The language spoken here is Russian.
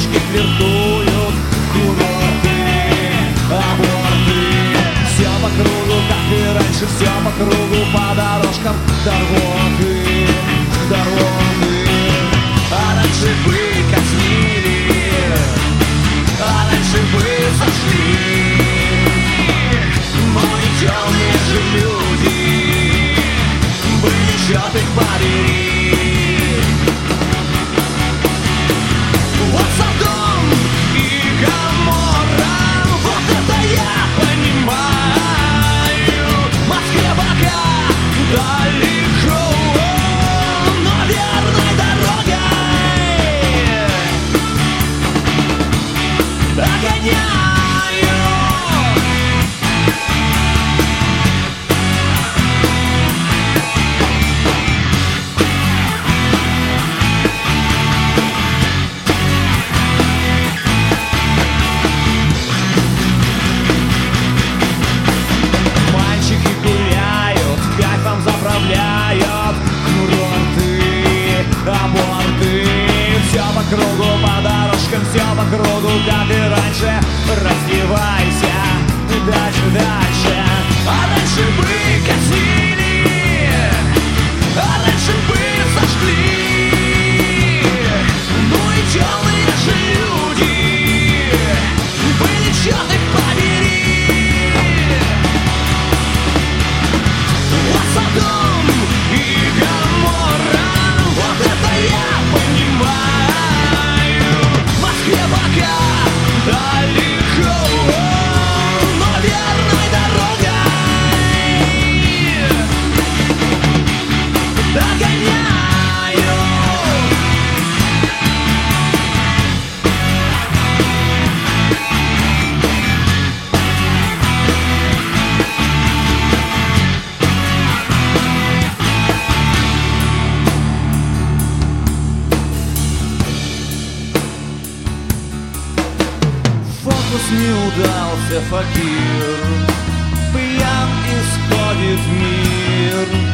девочки флиртуют, курорты, аборты. Все по кругу, как и раньше, все по кругу, по дорожкам дороги, дороги. А раньше вы казнили, а раньше вы сошли. Но не темные же люди, были черт их побери. Вот Содом и Гоморра, вот это я понимаю. Москве пока далеко, но верной дорогой догоняю. Заправляют курорты, аборты. Все по кругу, по дорожкам, все по кругу, как и раньше. Раздевайся, дальше, дальше. А раньше вы казнили, а раньше вы сожгли. Ну и темные же люди, были черт их побери. Содом и Гоморра, вот это я понимаю. Москве пока далеко, но верной дорогой догоняю. Не удался факир, пьян исходит мир.